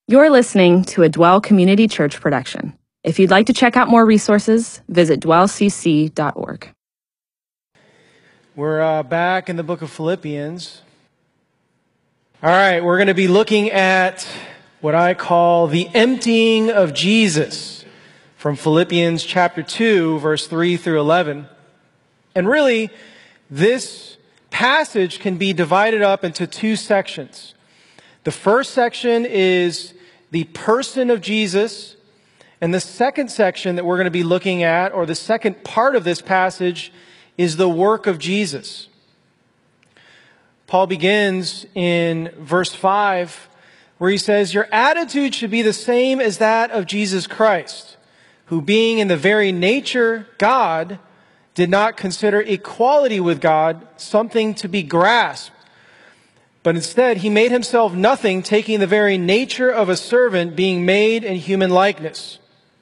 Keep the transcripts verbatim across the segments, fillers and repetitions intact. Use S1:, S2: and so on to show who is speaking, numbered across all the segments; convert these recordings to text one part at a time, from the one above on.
S1: You're listening to a Dwell Community Church production. If you'd like to check out more resources, visit dwell c c dot org.
S2: We're uh, back in the book of Philippians. All right, we're going to be looking at what I call the emptying of Jesus from Philippians chapter two, verse three through eleven. And really, this passage can be divided up into two sections. The first section is the person of Jesus, and the second section that we're going to be looking at, or the second part of this passage, is the work of Jesus. Paul begins in verse five, where he says, "Your attitude should be the same as that of Jesus Christ, who being in the very nature God, did not consider equality with God something to be grasped, but instead he made himself nothing, taking the very nature of a servant, being made in human likeness."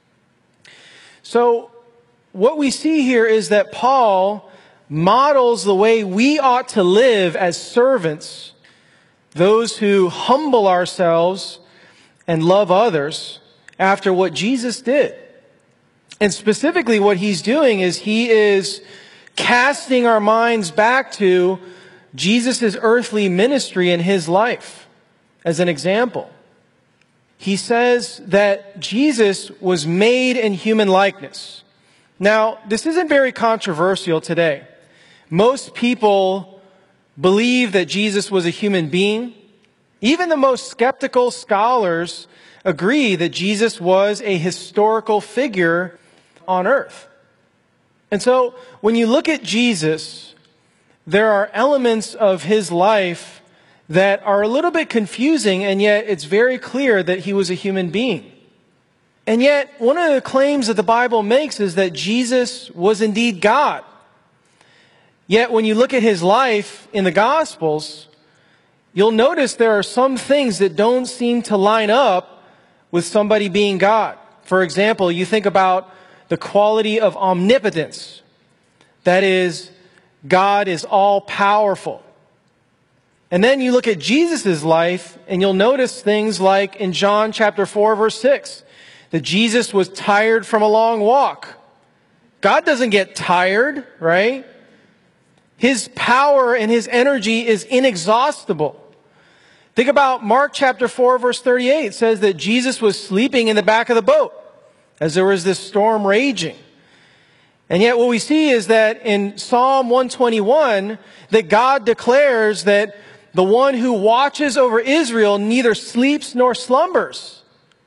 S2: So what we see here is that Paul models the way we ought to live as servants, those who humble ourselves and love others after what Jesus did. And specifically what he's doing is he is casting our minds back to Jesus' earthly ministry and his life as an example. He says that Jesus was made in human likeness. Now, this isn't very controversial today. Most people believe that Jesus was a human being. Even the most skeptical scholars agree that Jesus was a historical figure on earth. And so, when you look at Jesus, there are elements of his life that are a little bit confusing, and yet it's very clear that he was a human being. And yet, one of the claims that the Bible makes is that Jesus was indeed God. Yet, when you look at his life in the Gospels, you'll notice there are some things that don't seem to line up with somebody being God. For example, you think about the quality of omnipotence. That is, God is all-powerful. And then you look at Jesus' life, and you'll notice things like in John chapter four, verse six, that Jesus was tired from a long walk. God doesn't get tired, right? His power and his energy is inexhaustible. Think about Mark chapter four, verse thirty-eight. It says that Jesus was sleeping in the back of the boat as there was this storm raging. And yet what we see is that in Psalm one twenty-one, that God declares that the one who watches over Israel neither sleeps nor slumbers.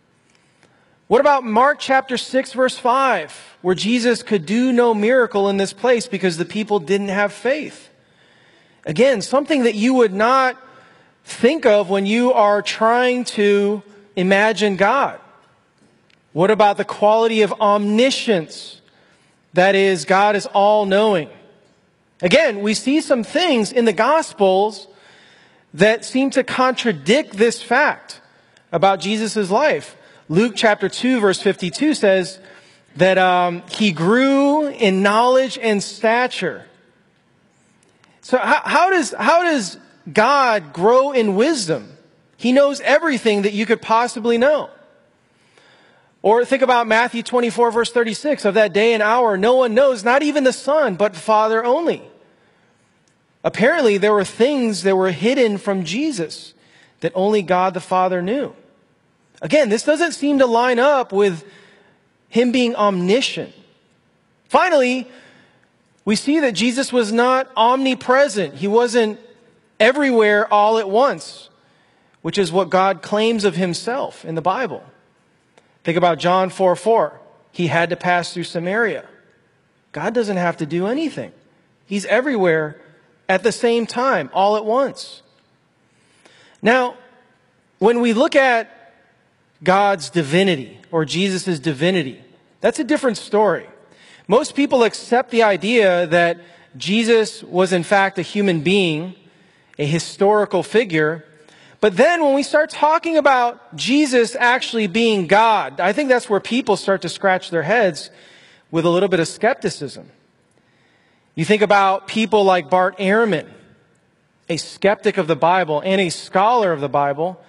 S2: What about Mark chapter six, verse five, where Jesus could do no miracle in this place because the people didn't have faith? Again, something that you would not think of when you are trying to imagine God. What about the quality of omniscience? That is, God is all-knowing. Again, we see some things in the Gospels that seem to contradict this fact about Jesus' life. Luke chapter two, verse fifty-two says that um, he grew in knowledge and stature. So how, how does how does God grow in wisdom? He knows everything that you could possibly know. Or think about Matthew twenty-four, verse thirty-six. Of that day and hour, no one knows, not even the Son, but the Father only. Apparently, there were things that were hidden from Jesus that only God the Father knew. Again, this doesn't seem to line up with him being omniscient. Finally, we see that Jesus was not omnipresent. He wasn't everywhere all at once, which is what God claims of himself in the Bible. Think about John four four. He had to pass through Samaria. God doesn't have to do anything. He's everywhere at the same time, all at once. Now, when we look at God's divinity or Jesus' divinity, that's a different story. Most people accept the idea that Jesus was in fact a human being, a historical figure. But then when we start talking about Jesus actually being God, I think that's where people start to scratch their heads with a little bit of skepticism. You think about people like Bart Ehrman, a skeptic of the Bible and a scholar of the Bible.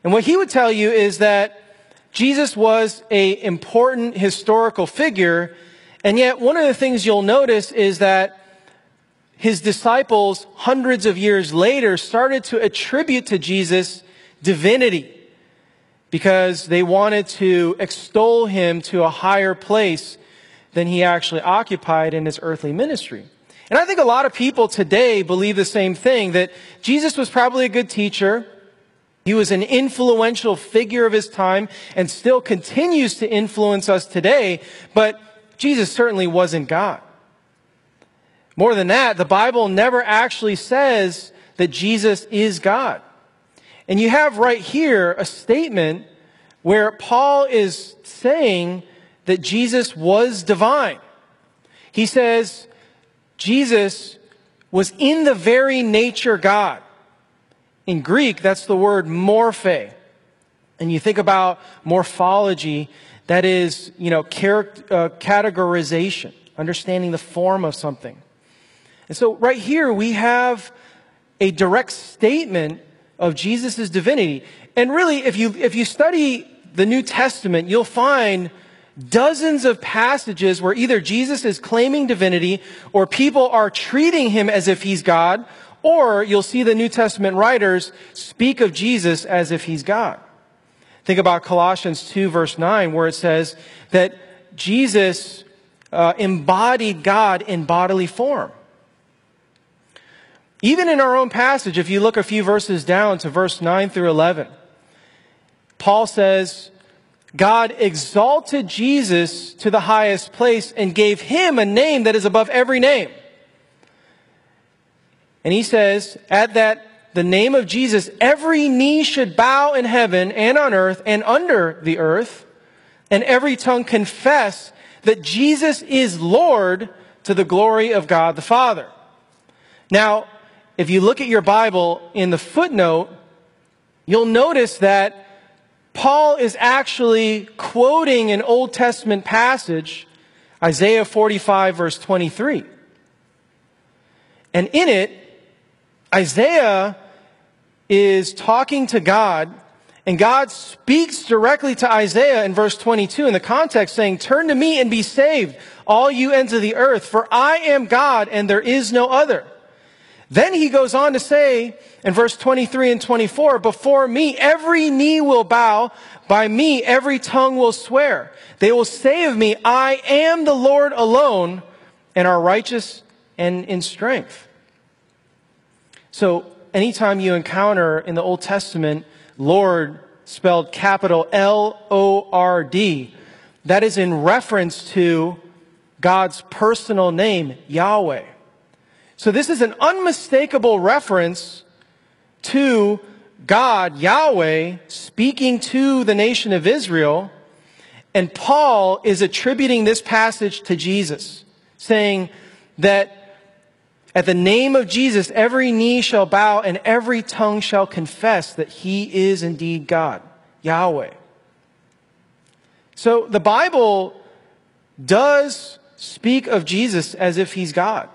S2: And what he would tell you is that Jesus was an important historical figure, and yet one of the things you'll notice is that his disciples, hundreds of years later, started to attribute to Jesus divinity because they wanted to extol him to a higher place than he actually occupied in his earthly ministry. And I think a lot of people today believe the same thing, that Jesus was probably a good teacher. He was an influential figure of his time and still continues to influence us today, but Jesus certainly wasn't God. More than that, the Bible never actually says that Jesus is God. And you have right here a statement where Paul is saying that Jesus was divine. He says Jesus was in the very nature God. In Greek, that's the word morphe. And you think about morphology, that is, you know, character, uh, categorization, understanding the form of something. And so right here we have a direct statement of Jesus' divinity. And really, if you, if you study the New Testament, you'll find dozens of passages where either Jesus is claiming divinity or people are treating him as if he's God, or you'll see the New Testament writers speak of Jesus as if he's God. Think about Colossians two, verse nine, where it says that Jesus uh, embodied God in bodily form. Even in our own passage, if you look a few verses down to verse nine through eleven, Paul says, God exalted Jesus to the highest place and gave him a name that is above every name. And he says, at that, the name of Jesus, every knee should bow in heaven and on earth and under the earth, and every tongue confess that Jesus is Lord, to the glory of God the Father. Now, if you look at your Bible in the footnote, you'll notice that Paul is actually quoting an Old Testament passage, Isaiah forty-five, verse twenty-three. And in it, Isaiah is talking to God, and God speaks directly to Isaiah in verse twenty-two in the context, saying, "Turn to me and be saved, all you ends of the earth, for I am God and there is no other." Then he goes on to say in verse twenty-three and twenty-four, "Before me every knee will bow, by me every tongue will swear. They will say of me, I am the Lord alone, and are righteous and in strength." So anytime you encounter in the Old Testament Lord spelled capital L O R D, that is in reference to God's personal name, Yahweh. So this is an unmistakable reference to God, Yahweh, speaking to the nation of Israel. And Paul is attributing this passage to Jesus, saying that at the name of Jesus, every knee shall bow and every tongue shall confess that he is indeed God, Yahweh. So the Bible does speak of Jesus as if he's God.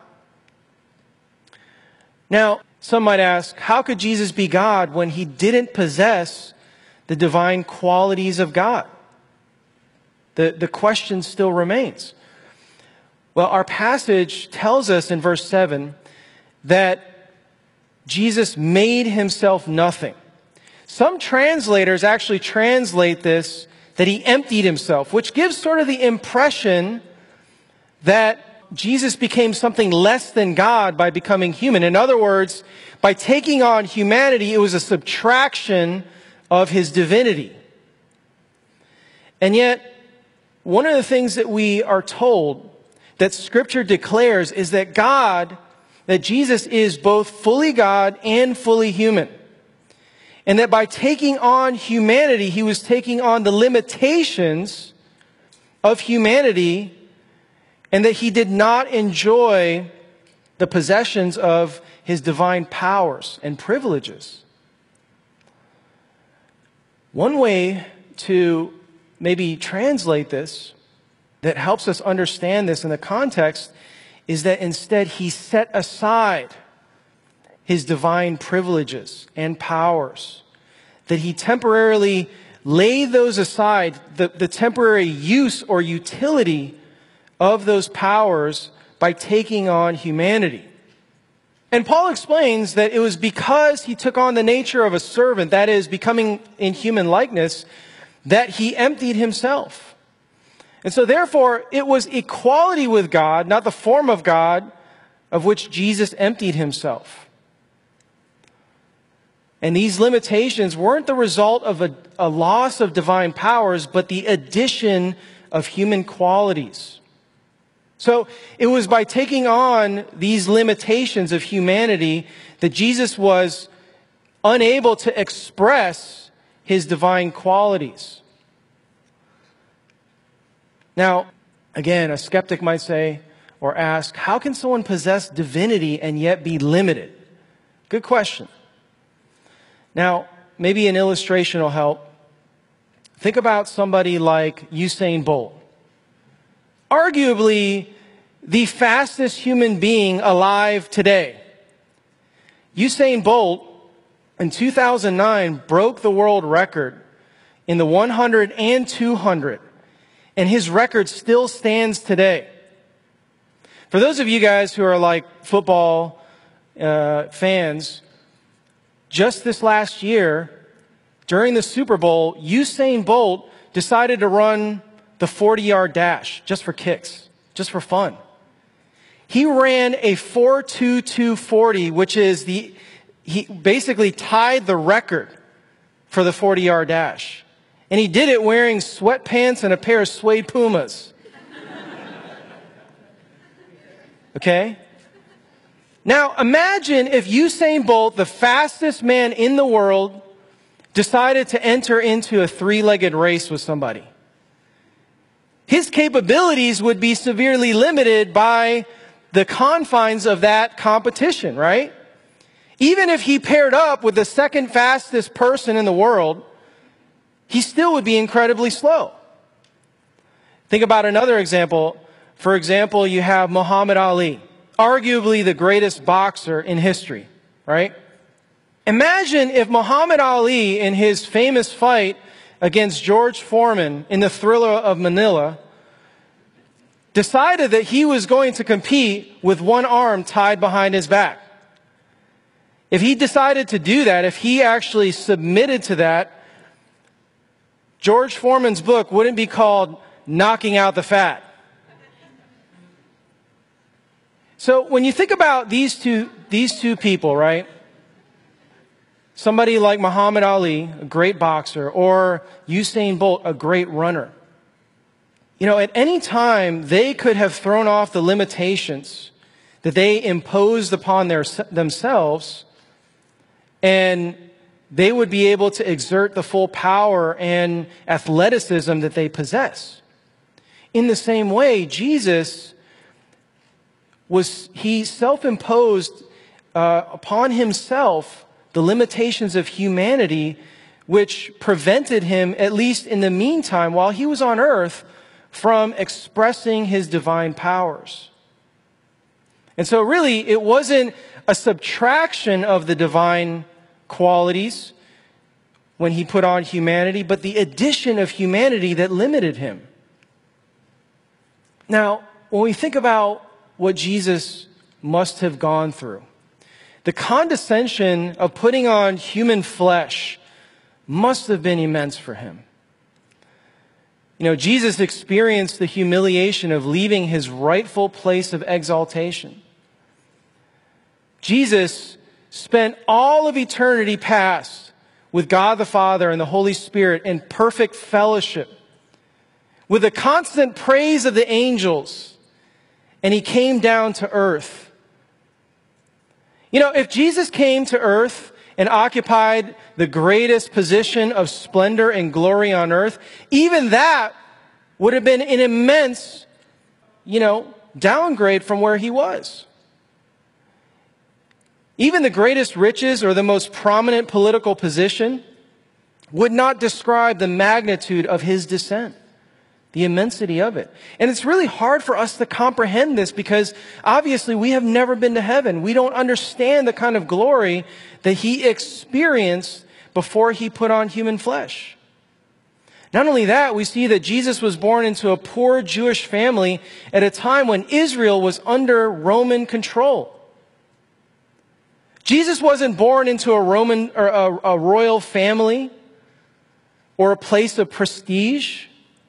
S2: Now, some might ask, how could Jesus be God when he didn't possess the divine qualities of God? The, the question still remains. Well, our passage tells us in verse seven that Jesus made himself nothing. Some translators actually translate this that he emptied himself, which gives sort of the impression that Jesus became something less than God by becoming human. In other words, by taking on humanity, it was a subtraction of his divinity. And yet, one of the things that we are told that Scripture declares is that God, that Jesus is both fully God and fully human. And that by taking on humanity, he was taking on the limitations of humanity, and that he did not enjoy the possessions of his divine powers and privileges. One way to maybe translate this that helps us understand this in the context is that instead he set aside his divine privileges and powers, that he temporarily laid those aside, the, the temporary use or utility of those powers by taking on humanity. And Paul explains that it was because he took on the nature of a servant, that is, becoming in human likeness, that he emptied himself. And so therefore, it was equality with God, not the form of God, of which Jesus emptied himself. And these limitations weren't the result of a, a loss of divine powers, but the addition of human qualities. So it was by taking on these limitations of humanity that Jesus was unable to express his divine qualities. Now, again, a skeptic might say or ask, how can someone possess divinity and yet be limited? Good question. Now, maybe an illustration will help. Think about somebody like Usain Bolt. Arguably, the fastest human being alive today. Usain Bolt, in two thousand nine, broke the world record in the one hundred and two hundred, and his record still stands today. For those of you guys who are like football uh, fans, just this last year, during the Super Bowl, Usain Bolt decided to run the forty-yard dash just for kicks, just for fun. He ran a four two two forty, which is the, he basically tied the record for the forty-yard dash. And he did it wearing sweatpants and a pair of suede Pumas. Okay? Now, imagine if Usain Bolt, the fastest man in the world, decided to enter into a three-legged race with somebody. His capabilities would be severely limited by the confines of that competition, right? Even if he paired up with the second fastest person in the world, he still would be incredibly slow. Think about another example. For example, you have Muhammad Ali, arguably the greatest boxer in history, right? Imagine if Muhammad Ali, in his famous fight against George Foreman in the Thriller of Manila, decided that he was going to compete with one arm tied behind his back. If he decided to do that, if he actually submitted to that, George Foreman's book wouldn't be called Knocking Out the Fat. So when you think about these two, these two people, right? Somebody like Muhammad Ali, a great boxer, or Usain Bolt, a great runner. You know, at any time, they could have thrown off the limitations that they imposed upon their, themselves, and they would be able to exert the full power and athleticism that they possess. In the same way, Jesus was, he self-imposed uh, upon himself the limitations of humanity, which prevented him, at least in the meantime, while he was on earth, from expressing his divine powers. And so really, it wasn't a subtraction of the divine qualities when he put on humanity, but the addition of humanity that limited him. Now, when we think about what Jesus must have gone through, the condescension of putting on human flesh must have been immense for him. You know, Jesus experienced the humiliation of leaving his rightful place of exaltation. Jesus spent all of eternity past with God the Father and the Holy Spirit in perfect fellowship, with the constant praise of the angels, and he came down to earth. You know, if Jesus came to earth and occupied the greatest position of splendor and glory on earth, even that would have been an immense, you know, downgrade from where he was. Even the greatest riches or the most prominent political position would not describe the magnitude of his descent, the immensity of it. And it's really hard for us to comprehend this because obviously we have never been to heaven. We don't understand the kind of glory that he experienced before he put on human flesh. Not only that, we see that Jesus was born into a poor Jewish family at a time when Israel was under Roman control. Jesus wasn't born into a Roman or a, a royal family or a place of prestige.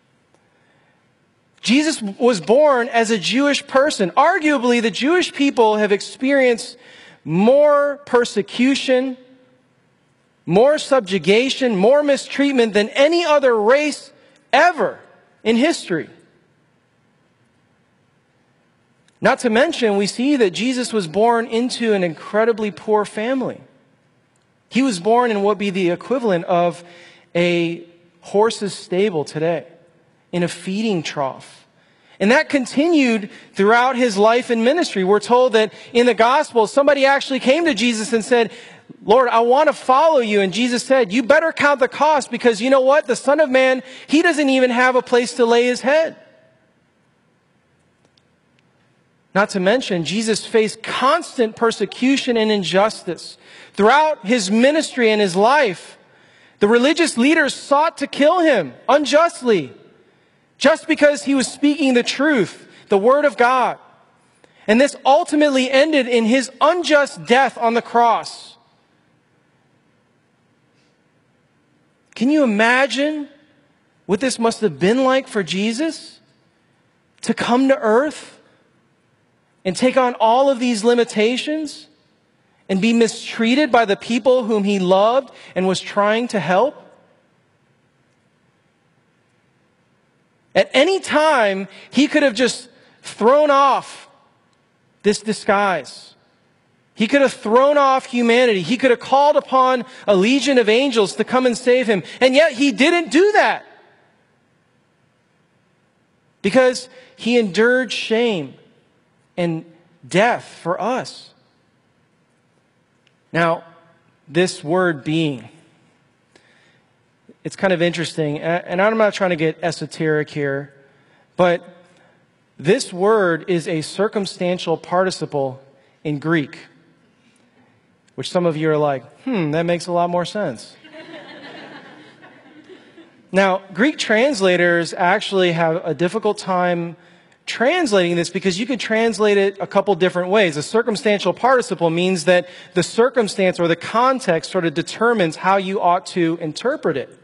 S2: Jesus was born as a Jewish person. Arguably, the Jewish people have experienced more persecution, more subjugation, more mistreatment than any other race ever in history. Not to mention, we see that Jesus was born into an incredibly poor family. He was born in what would be the equivalent of a horse's stable today, in a feeding trough. And that continued throughout his life and ministry. We're told that in the gospel, somebody actually came to Jesus and said, Lord, I want to follow you. And Jesus said, you better count the cost, because you know what? The Son of Man, he doesn't even have a place to lay his head. Not to mention, Jesus faced constant persecution and injustice. Throughout his ministry and his life, the religious leaders sought to kill him unjustly, just because he was speaking the truth, the word of God. And this ultimately ended in his unjust death on the cross. Can you imagine what this must have been like for Jesus to come to earth and take on all of these limitations and be mistreated by the people whom he loved and was trying to help? At any time, he could have just thrown off this disguise. He could have thrown off humanity. He could have called upon a legion of angels to come and save him. And yet he didn't do that, because he endured shame and death for us. Now, this word being, it's kind of interesting, and I'm not trying to get esoteric here, but this word is a circumstantial participle in Greek, which some of you are like, hmm, that makes a lot more sense. Now, Greek translators actually have a difficult time translating this, because you can translate it a couple different ways. A circumstantial participle means that the circumstance or the context sort of determines how you ought to interpret it.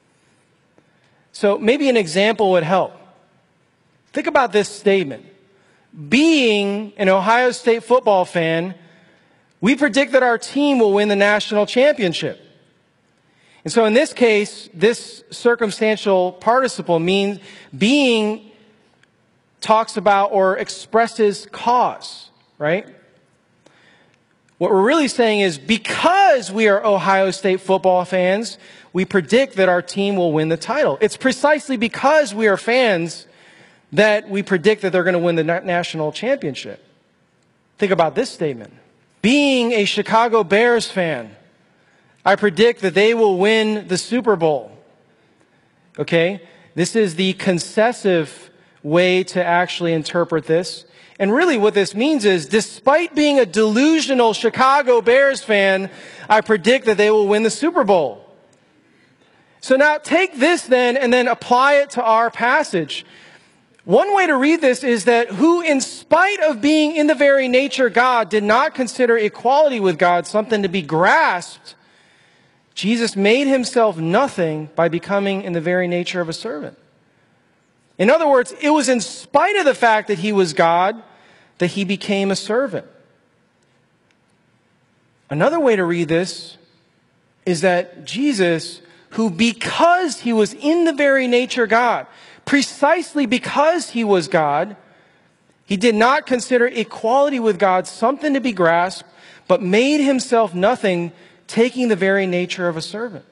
S2: So maybe an example would help. Think about this statement. Being an Ohio State football fan, we predict that our team will win the national championship. And so in this case, this circumstantial participle means being talks about or expresses cause, right? What we're really saying is, because we are Ohio State football fans, we predict that our team will win the title. It's precisely because we are fans that we predict that they're going to win the national championship. Think about this statement. Being a Chicago Bears fan, I predict that they will win the Super Bowl. Okay? This is the concessive way to actually interpret this. And really what this means is, despite being a delusional Chicago Bears fan, I predict that they will win the Super Bowl. So now take this then and then apply it to our passage. One way to read this is that who, in spite of being in the very nature God, did not consider equality with God something to be grasped, Jesus made himself nothing by becoming in the very nature of a servant. In other words, it was in spite of the fact that he was God that he became a servant. Another way to read this is that Jesus, who because he was in the very nature God, precisely because he was God, he did not consider equality with God something to be grasped, but made himself nothing, taking the very nature of a servant.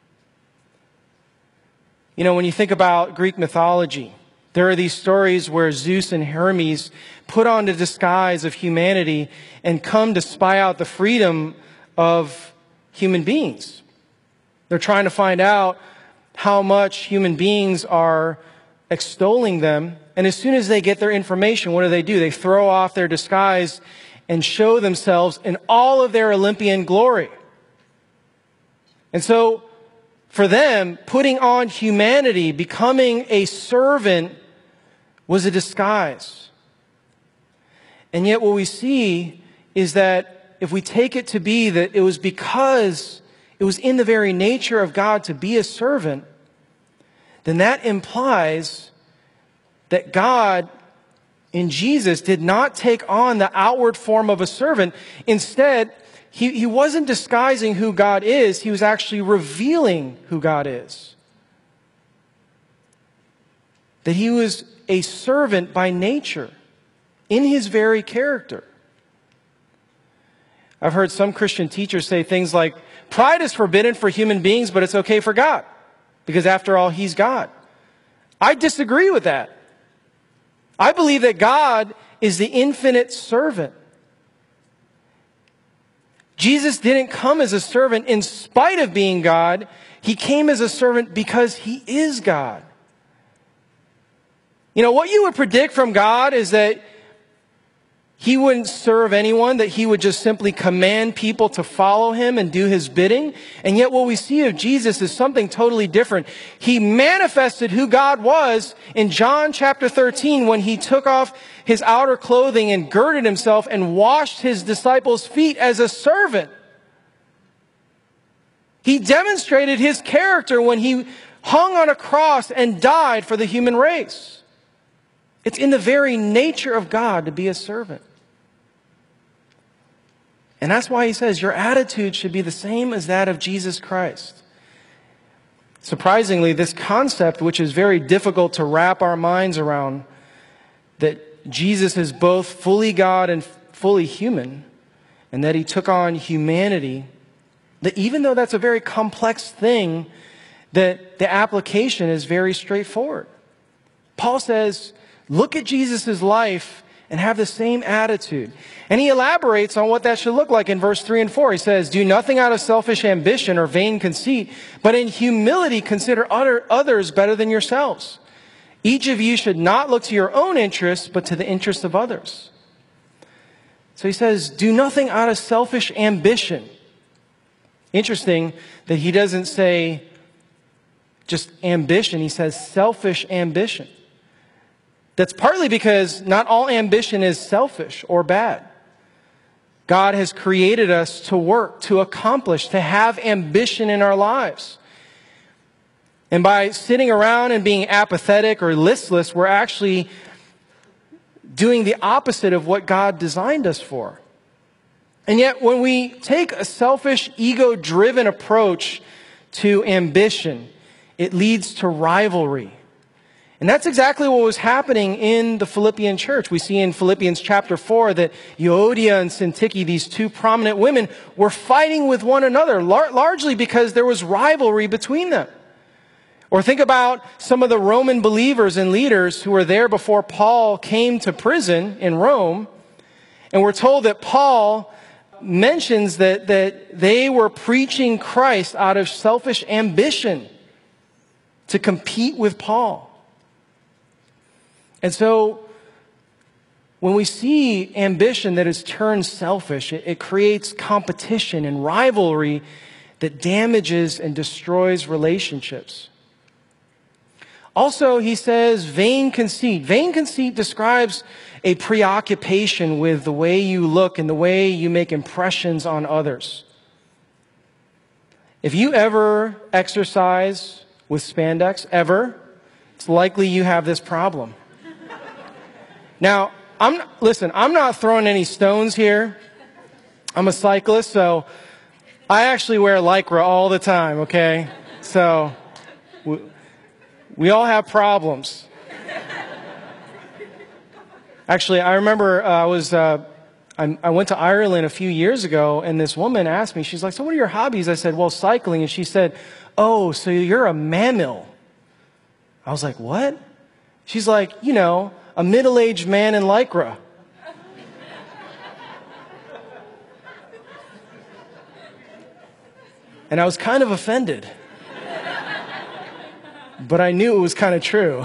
S2: You know, when you think about Greek mythology, there are these stories where Zeus and Hermes put on the disguise of humanity and come to spy out the freedom of human beings. They're trying to find out how much human beings are extolling them. And as soon as they get their information, what do they do? They throw off their disguise and show themselves in all of their Olympian glory. And so, for them, putting on humanity, becoming a servant, was a disguise. And yet what we see is that if we take it to be that it was because it was in the very nature of God to be a servant, then that implies that God in Jesus did not take on the outward form of a servant. Instead, he, he wasn't disguising who God is. He was actually revealing who God is. That he was a servant by nature, in his very character. I've heard some Christian teachers say things like, pride is forbidden for human beings, but it's okay for God, because after all, he's God. I disagree with that. I believe that God is the infinite servant. Jesus didn't come as a servant in spite of being God. He came as a servant because he is God. You know, what you would predict from God is that he wouldn't serve anyone, that he would just simply command people to follow him and do his bidding. And yet what we see of Jesus is something totally different. He manifested who God was in John chapter thirteen when he took off his outer clothing and girded himself and washed his disciples' feet as a servant. He demonstrated his character when he hung on a cross and died for the human race. It's in the very nature of God to be a servant. And that's why he says your attitude should be the same as that of Jesus Christ. Surprisingly, this concept, which is very difficult to wrap our minds around, that Jesus is both fully God and fully human, and that he took on humanity, that even though that's a very complex thing, that the application is very straightforward. Paul says, look at Jesus' life and have the same attitude. And he elaborates on what that should look like in verse three and four. He says, do nothing out of selfish ambition or vain conceit, but in humility consider other, others better than yourselves. Each of you should not look to your own interests, but to the interests of others. So he says, do nothing out of selfish ambition. Interesting that he doesn't say just ambition. He says selfish ambition. That's partly because not all ambition is selfish or bad. God has created us to work, to accomplish, to have ambition in our lives. And by sitting around and being apathetic or listless, we're actually doing the opposite of what God designed us for. And yet, when we take a selfish, ego-driven approach to ambition, it leads to rivalry. And that's exactly what was happening in the Philippian church. We see in Philippians chapter four that Euodia and Syntyche, these two prominent women, were fighting with one another, lar- largely because there was rivalry between them. Or think about some of the Roman believers and leaders who were there before Paul came to prison in Rome. And we're told that Paul mentions that, that they were preaching Christ out of selfish ambition to compete with Paul. And so, when we see ambition that is turned selfish, it, it creates competition and rivalry that damages and destroys relationships. Also, he says vain conceit. Vain conceit describes a preoccupation with the way you look and the way you make impressions on others. If you ever exercise with spandex, ever, it's likely you have this problem. Now, I'm listen, I'm not throwing any stones here. I'm a cyclist, so I actually wear Lycra all the time, okay? So we, we all have problems. Actually, I remember uh, I was uh, I, I went to Ireland a few years ago, and this woman asked me, she's like, so what are your hobbies? I said, well, cycling. And she said, oh, so you're a mammal. I was like, what? She's like, you know, a middle-aged man in Lycra. And I was kind of offended. But I knew it was kind of true.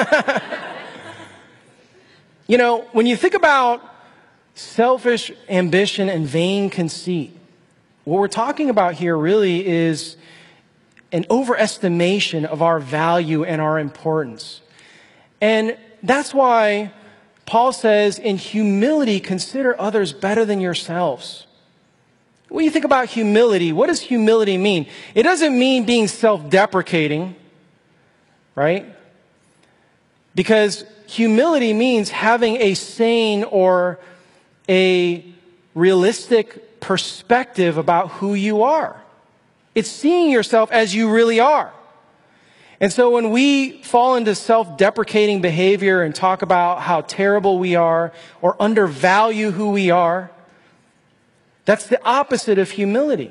S2: You know, when you think about selfish ambition and vain conceit, what we're talking about here really is an overestimation of our value and our importance. And that's why Paul says, in humility, consider others better than yourselves. When you think about humility, what does humility mean? It doesn't mean being self-deprecating, right? Because humility means having a sane or a realistic perspective about who you are. It's seeing yourself as you really are. And so when we fall into self-deprecating behavior and talk about how terrible we are or undervalue who we are, that's the opposite of humility.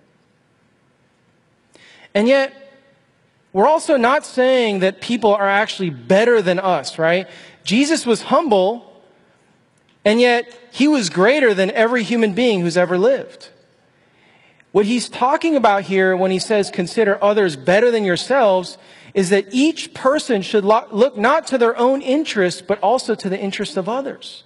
S2: And yet, we're also not saying that people are actually better than us, right? Jesus was humble, and yet he was greater than every human being who's ever lived. What he's talking about here when he says consider others better than yourselves is that each person should look not to their own interests, but also to the interests of others.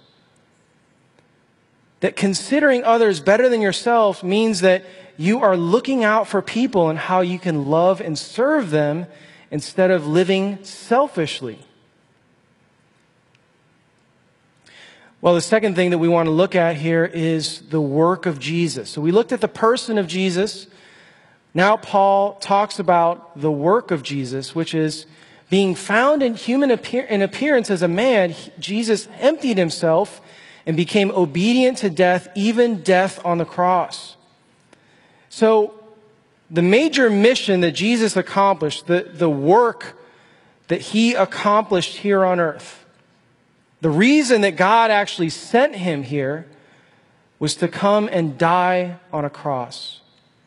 S2: That considering others better than yourself means that you are looking out for people and how you can love and serve them instead of living selfishly. Well, the second thing that we want to look at here is the work of Jesus. So we looked at the person of Jesus. Now Paul talks about the work of Jesus, which is being found in human appear- in appearance as a man. Jesus emptied himself and became obedient to death, even death on the cross. So the major mission that Jesus accomplished, the, the work that he accomplished here on earth, the reason that God actually sent him here was to come and die on a cross.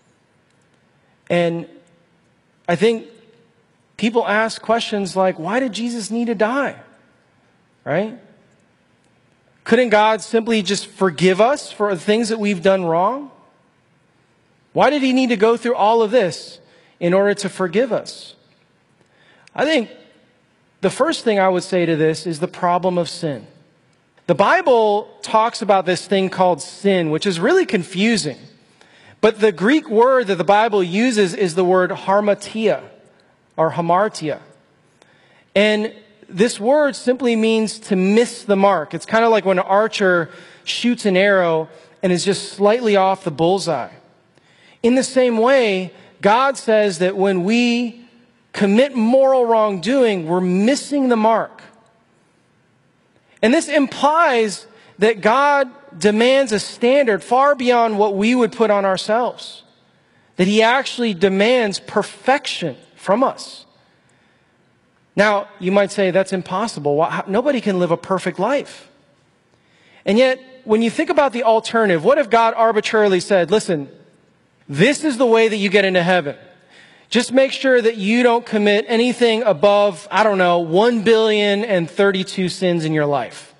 S2: And I think people ask questions like, why did Jesus need to die? Right? Couldn't God simply just forgive us for the things that we've done wrong? Why did he need to go through all of this in order to forgive us? I think the first thing I would say to this is the problem of sin. The Bible talks about this thing called sin, which is really confusing. But the Greek word that the Bible uses is the word harmatia or hamartia. And this word simply means to miss the mark. It's kind of like when an archer shoots an arrow and is just slightly off the bullseye. In the same way, God says that when we commit moral wrongdoing, we're missing the mark. And this implies that God demands a standard far beyond what we would put on ourselves. That he actually demands perfection from us. Now, you might say that's impossible. Nobody can live a perfect life. And yet, when you think about the alternative, what if God arbitrarily said, listen, this is the way that you get into heaven. Just make sure that you don't commit anything above, I don't know, one billion thirty-two sins in your life.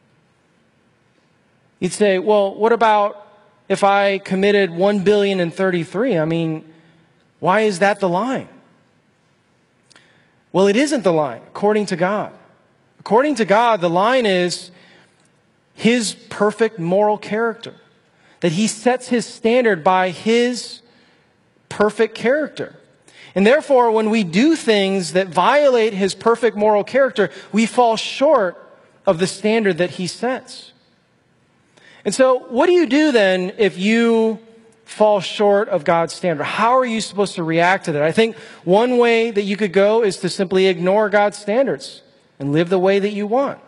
S2: You'd say, well, what about if I committed one billion thirty-three? I mean, why is that the line? Well, it isn't the line, according to God. According to God, the line is his perfect moral character. That he sets his standard by his perfect character. And therefore, when we do things that violate his perfect moral character, we fall short of the standard that he sets. And so, what do you do then if you fall short of God's standard? How are you supposed to react to that? I think one way that you could go is to simply ignore God's standards and live the way that you want.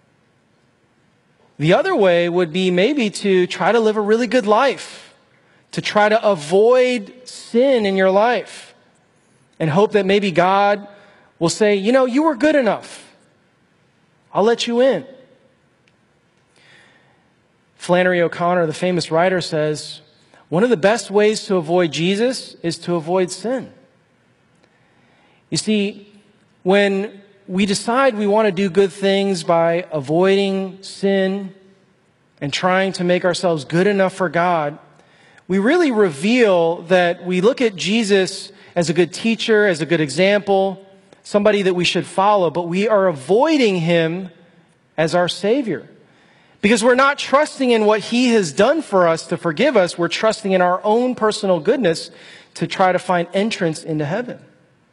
S2: The other way would be maybe to try to live a really good life, to try to avoid sin in your life. And hope that maybe God will say, you know, you were good enough. I'll let you in. Flannery O'Connor, the famous writer, says, one of the best ways to avoid Jesus is to avoid sin. You see, when we decide we want to do good things by avoiding sin and trying to make ourselves good enough for God, we really reveal that we look at Jesus as a good teacher, as a good example, somebody that we should follow, but we are avoiding him as our Savior. Because we're not trusting in what he has done for us to forgive us. We're trusting in our own personal goodness to try to find entrance into heaven.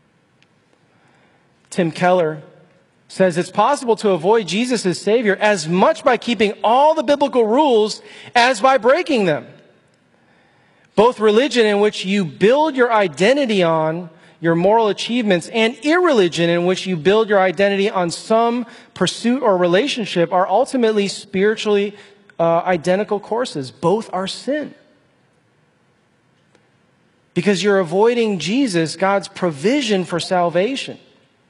S2: Tim Keller says it's possible to avoid Jesus as Savior as much by keeping all the biblical rules as by breaking them. Both religion, in which you build your identity on your moral achievements, and irreligion, in which you build your identity on some pursuit or relationship, are ultimately spiritually uh, identical courses. Both are sin. Because you're avoiding Jesus, God's provision for salvation.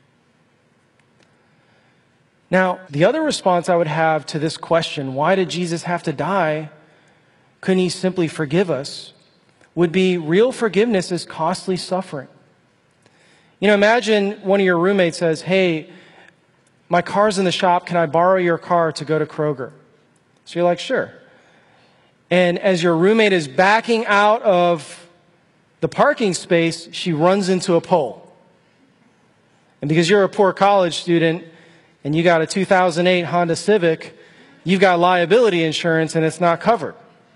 S2: Now, the other response I would have to this question, why did Jesus have to die? Couldn't he simply forgive us? Would be real forgiveness is costly suffering. You know, imagine one of your roommates says, hey, my car's in the shop. Can I borrow your car to go to Kroger? So you're like, sure. And as your roommate is backing out of the parking space, she runs into a pole. And because you're a poor college student and you got a two thousand eight Honda Civic, you've got liability insurance and it's not covered.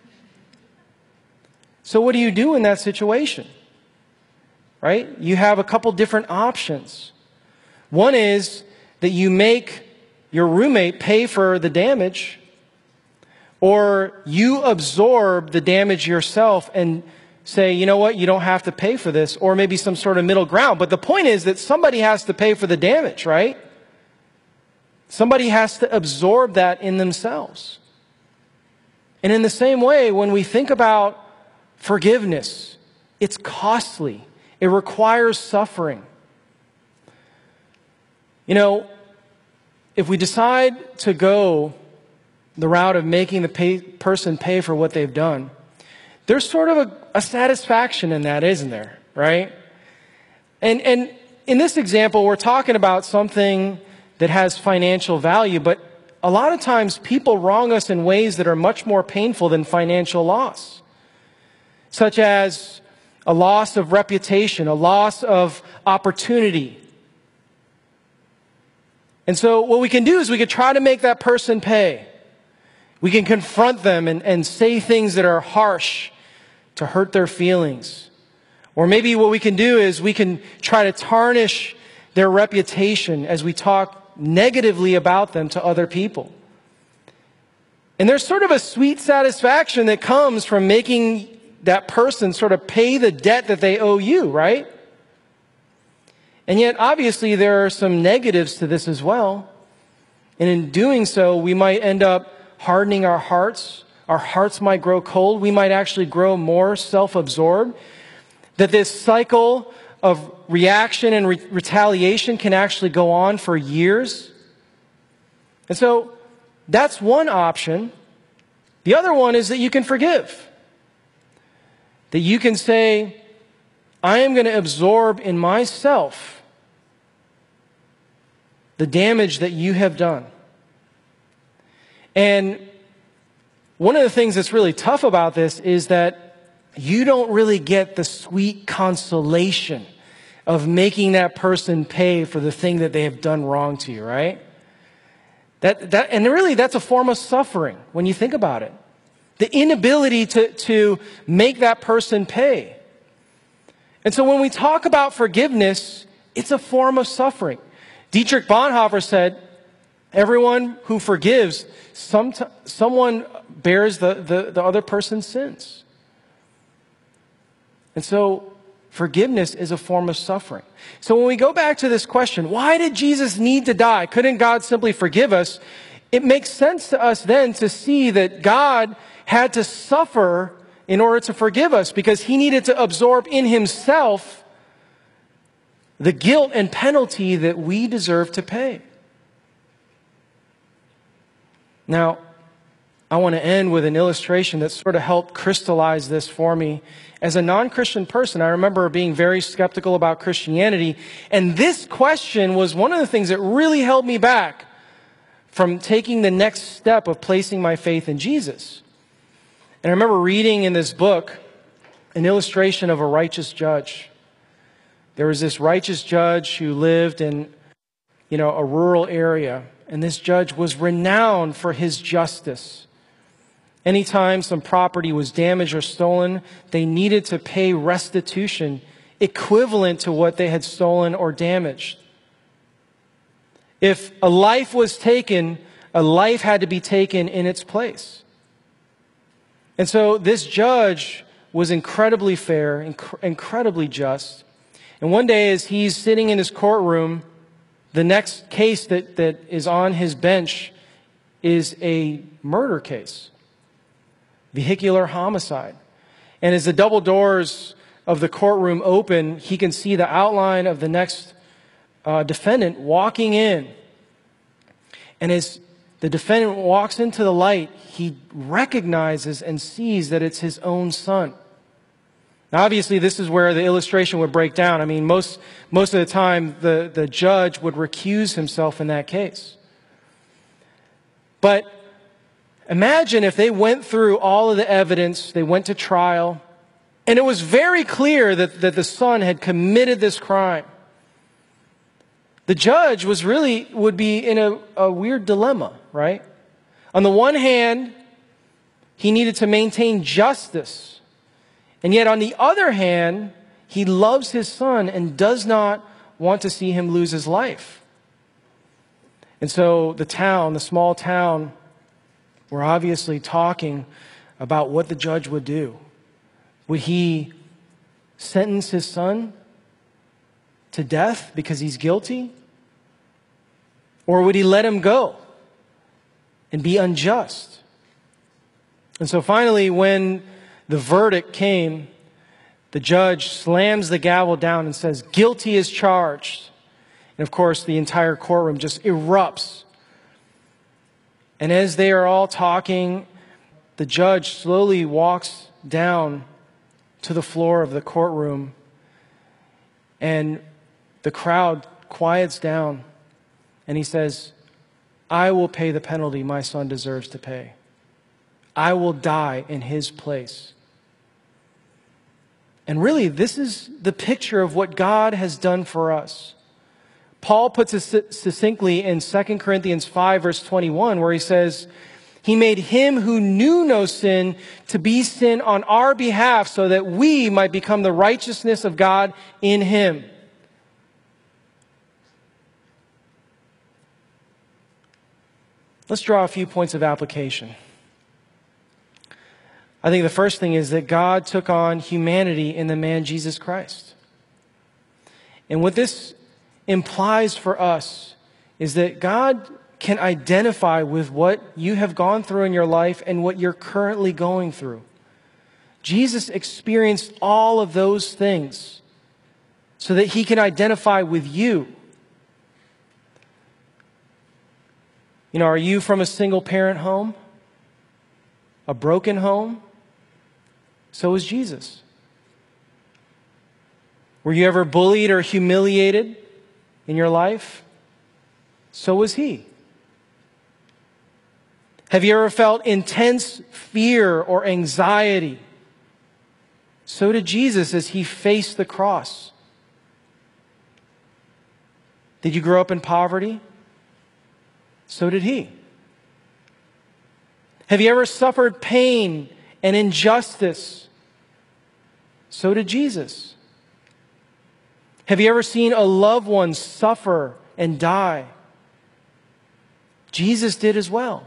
S2: So what do you do in that situation? Right? You have a couple different options. One is that you make your roommate pay for the damage, or you absorb the damage yourself and say, you know what, you don't have to pay for this, or maybe some sort of middle ground. But the point is that somebody has to pay for the damage, right? Somebody has to absorb that in themselves. And in the same way, when we think about forgiveness, it's costly. It requires suffering. You know, if we decide to go the route of making the pay, person pay for what they've done, there's sort of a, a satisfaction in that, isn't there? Right? And, and in this example, we're talking about something that has financial value, but a lot of times people wrong us in ways that are much more painful than financial loss, such as a loss of reputation, a loss of opportunity. And so what we can do is we can try to make that person pay. We can confront them and, and say things that are harsh to hurt their feelings. Or maybe what we can do is we can try to tarnish their reputation as we talk negatively about them to other people. And there's sort of a sweet satisfaction that comes from making that person sort of pay the debt that they owe you, right? And yet, obviously, there are some negatives to this as well. And in doing so, we might end up hardening our hearts. Our hearts might grow cold. We might actually grow more self-absorbed. That this cycle of reaction and re- retaliation can actually go on for years. And so, that's one option. The other one is that you can forgive. That you can say, I am going to absorb in myself the damage that you have done. And one of the things that's really tough about this is that you don't really get the sweet consolation of making that person pay for the thing that they have done wrong to you, right? That, that, and really, that's a form of suffering when you think about it. The inability to, to make that person pay. And so when we talk about forgiveness, it's a form of suffering. Dietrich Bonhoeffer said, everyone who forgives, some, someone bears the, the, the other person's sins. And so forgiveness is a form of suffering. So when we go back to this question, why did Jesus need to die? Couldn't God simply forgive us? It makes sense to us then to see that God had to suffer in order to forgive us, because he needed to absorb in himself the guilt and penalty that we deserve to pay. Now, I want to end with an illustration that sort of helped crystallize this for me. As a non-Christian person, I remember being very skeptical about Christianity, and this question was one of the things that really held me back from taking the next step of placing my faith in Jesus. And I remember reading in this book an illustration of a righteous judge. There was this righteous judge who lived in you know, a rural area. And this judge was renowned for his justice. Anytime some property was damaged or stolen, they needed to pay restitution equivalent to what they had stolen or damaged. If a life was taken, a life had to be taken in its place. And so this judge was incredibly fair, inc- incredibly just. And one day as he's sitting in his courtroom, the next case that, that is on his bench is a murder case, vehicular homicide. And as the double doors of the courtroom open, he can see the outline of the next uh, defendant walking in. And as the defendant walks into the light, he recognizes and sees that it's his own son. Now, obviously, this is where the illustration would break down. I mean, most, most of the time, the, the judge would recuse himself in that case. But imagine if they went through all of the evidence, they went to trial, and it was very clear that, that the son had committed this crime. The judge was really, would be in a, a weird dilemma, right? On the one hand, he needed to maintain justice. And yet on the other hand, he loves his son and does not want to see him lose his life. And so the town, the small town, were obviously talking about what the judge would do. Would he sentence his son to death because he's guilty? Or would he let him go and be unjust? And so finally, when the verdict came, the judge slams the gavel down and says, "Guilty as charged." And of course, the entire courtroom just erupts. And as they are all talking, the judge slowly walks down to the floor of the courtroom, and the crowd quiets down, and he says, "I will pay the penalty my son deserves to pay. I will die in his place." And really, this is the picture of what God has done for us. Paul puts it succinctly in Second Corinthians five, verse twenty-one, where he says, "He made him who knew no sin to be sin on our behalf so that we might become the righteousness of God in him." Let's draw a few points of application. I think the first thing is that God took on humanity in the man Jesus Christ. And what this implies for us is that God can identify with what you have gone through in your life and what you're currently going through. Jesus experienced all of those things so that he can identify with you. You know, are you from a single parent home? A broken home? So was Jesus. Were you ever bullied or humiliated in your life? So was he. Have you ever felt intense fear or anxiety? So did Jesus as he faced the cross. Did you grow up in poverty? So did he. Have you ever suffered pain and injustice? So did Jesus. Have you ever seen a loved one suffer and die? Jesus did as well.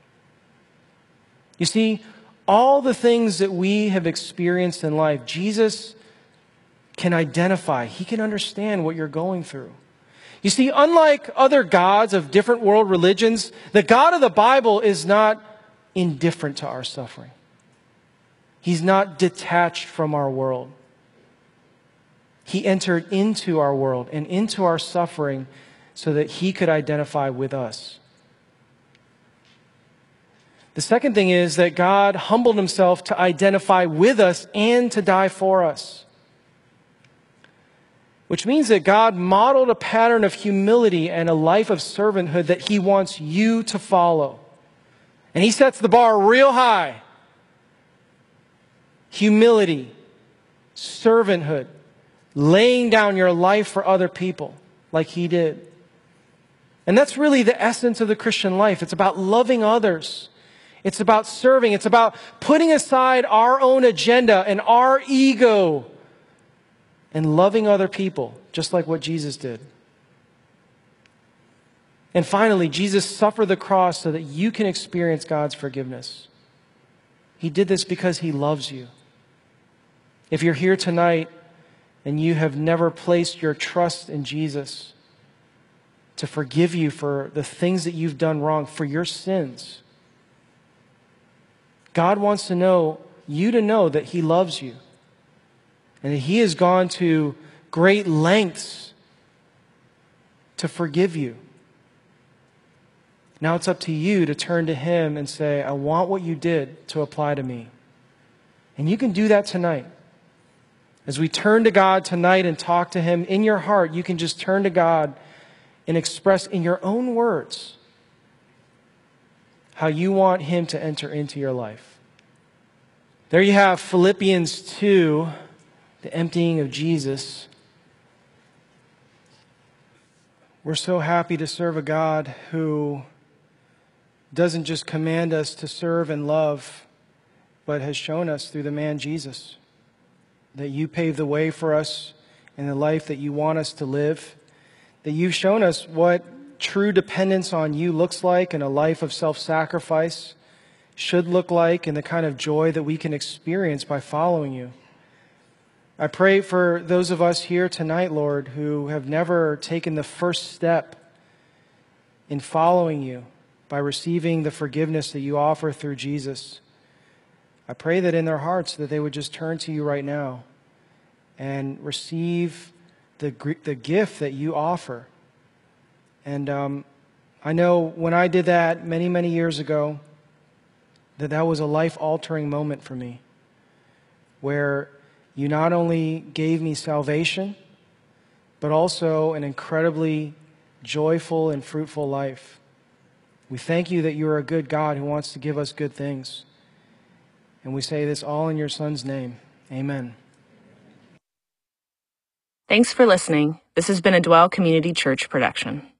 S2: You see, all the things that we have experienced in life, Jesus can identify. He can understand what you're going through. You see, unlike other gods of different world religions, the God of the Bible is not indifferent to our suffering. He's not detached from our world. He entered into our world and into our suffering so that he could identify with us. The second thing is that God humbled himself to identify with us and to die for us. Which means that God modeled a pattern of humility and a life of servanthood that he wants you to follow. And he sets the bar real high. Humility, servanthood, laying down your life for other people like he did. And that's really the essence of the Christian life. It's about loving others. It's about serving. It's about putting aside our own agenda and our ego and loving other people, just like what Jesus did. And finally, Jesus suffered the cross so that you can experience God's forgiveness. He did this because he loves you. If you're here tonight and you have never placed your trust in Jesus to forgive you for the things that you've done wrong, for your sins, God wants to know, you to know that he loves you and that he has gone to great lengths to forgive you. Now it's up to you to turn to him and say, I want what you did to apply to me. And you can do that tonight. As we turn to God tonight and talk to him in your heart, you can just turn to God and express in your own words how you want him to enter into your life. There you have Philippians two, the emptying of Jesus. We're so happy to serve a God who doesn't just command us to serve and love, but has shown us through the man Jesus that you paved the way for us in the life that you want us to live, that you've shown us what true dependence on you looks like and a life of self-sacrifice should look like, and the kind of joy that we can experience by following you. I pray for those of us here tonight, Lord, who have never taken the first step in following you by receiving the forgiveness that you offer through Jesus. I pray that in their hearts that they would just turn to you right now and receive the the gift that you offer. And um, I know when I did that many, many years ago, that that was a life-altering moment for me, where you not only gave me salvation, but also an incredibly joyful and fruitful life. We thank you that you are a good God who wants to give us good things. And we say this all in your Son's name. Amen.
S1: Thanks for listening. This has been a Dwell Community Church production.